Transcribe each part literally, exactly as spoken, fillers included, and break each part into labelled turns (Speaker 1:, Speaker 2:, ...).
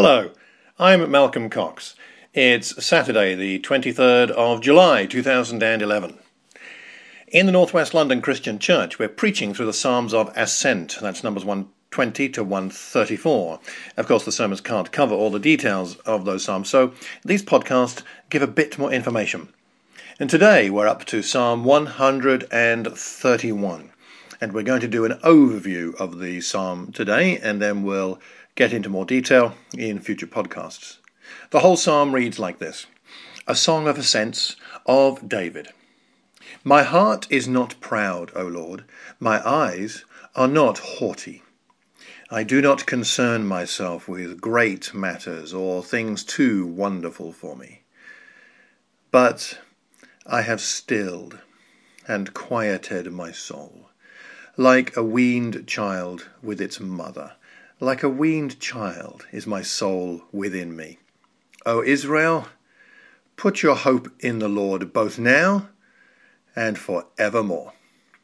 Speaker 1: Hello, I'm Malcolm Cox. It's Saturday, the twenty-third of July, two thousand eleven. In the Northwest London Christian Church, we're preaching through the Psalms of Ascent. That's numbers one twenty to one thirty-four. Of course, the sermons can't cover all the details of those psalms, so these podcasts give a bit more information. And today we're up to Psalm one thirty-one. And we're going to do an overview of the psalm today, and then we'll get into more detail in future podcasts. The whole psalm reads like this: A song of ascents of David. My heart is not proud, O Lord. My eyes are not haughty. I do not concern myself with great matters or things too wonderful for me. But I have stilled and quieted my soul, like a weaned child with its mother. Like a weaned child is my soul within me. O Israel, put your hope in the Lord both now and forevermore.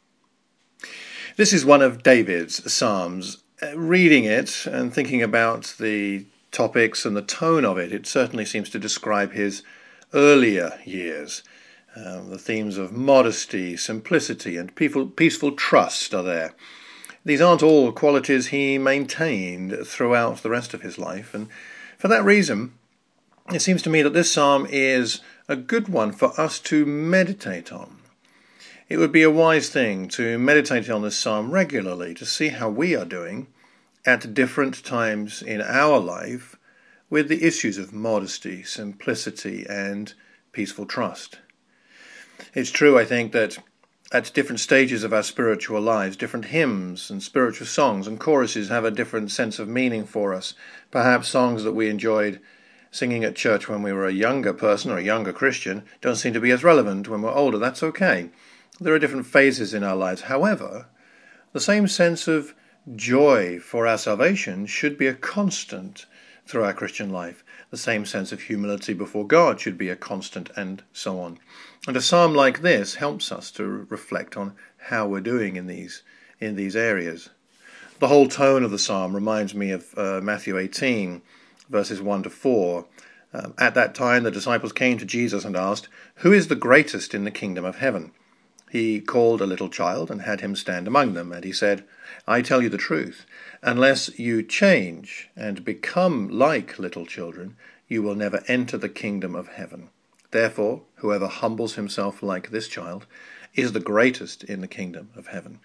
Speaker 1: This is one of David's psalms. Reading it and thinking about the topics and the tone of it, it certainly seems to describe his earlier years. Um, the themes of modesty, simplicity, and peaceful, peaceful trust are there. These aren't all qualities he maintained throughout the rest of his life, and for that reason, it seems to me that this psalm is a good one for us to meditate on. It would be a wise thing to meditate on this psalm regularly, to see how we are doing at different times in our life with the issues of modesty, simplicity, and peaceful trust. It's true, I think, that at different stages of our spiritual lives, different hymns and spiritual songs and choruses have a different sense of meaning for us. Perhaps songs that we enjoyed singing at church when we were a younger person or a younger Christian don't seem to be as relevant when we're older. That's okay. There are different phases in our lives. However, the same sense of joy for our salvation should be a constant through our Christian life. The same sense of humility before God should be a constant, and so on. And a psalm like this helps us to reflect on how we're doing in these in these areas. The whole tone of the psalm reminds me of uh, Matthew eighteen, verses one to four. Um, At that time the disciples came to Jesus and asked, "Who is the greatest in the kingdom of heaven?" He called a little child and had him stand among them, and he said, "I tell you the truth, unless you change and become like little children, you will never enter the kingdom of heaven. Therefore, whoever humbles himself like this child is the greatest in the kingdom of heaven."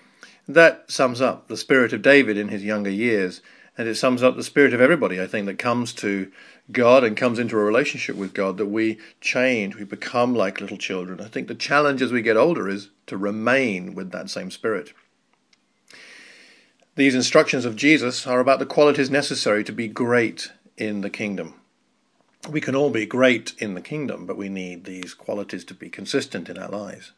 Speaker 1: That sums up the spirit of David in his younger years, and it sums up the spirit of everybody, I think, that comes to God and comes into a relationship with God, that we change, we become like little children. I think the challenge as we get older is to remain with that same spirit. These instructions of Jesus are about the qualities necessary to be great in the kingdom. We can all be great in the kingdom, but we need these qualities to be consistent in our lives.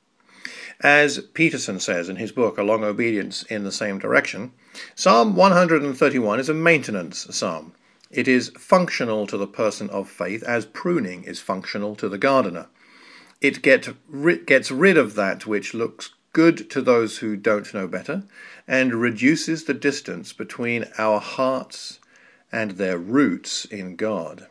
Speaker 1: As Peterson says in his book, A Long Obedience in the Same Direction, Psalm one thirty-one is a maintenance psalm. It is functional to the person of faith as pruning is functional to the gardener. It get, gets rid of that which looks good to those who don't know better and reduces the distance between our hearts and their roots in God.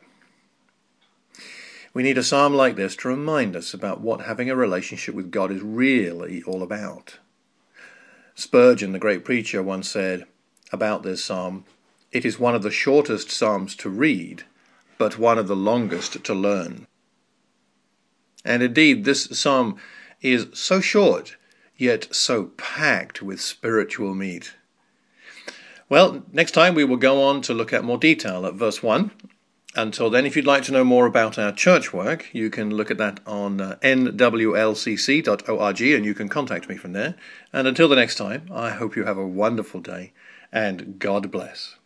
Speaker 1: We need a psalm like this to remind us about what having a relationship with God is really all about. Spurgeon, the great preacher, once said about this psalm, "It is one of the shortest psalms to read, but one of the longest to learn." And indeed, this psalm is so short, yet so packed with spiritual meat. Well, next time we will go on to look at more detail at verse one. Until then, if you'd like to know more about our church work, you can look at that on uh, n w l c c dot org, and you can contact me from there. And until the next time, I hope you have a wonderful day, and God bless.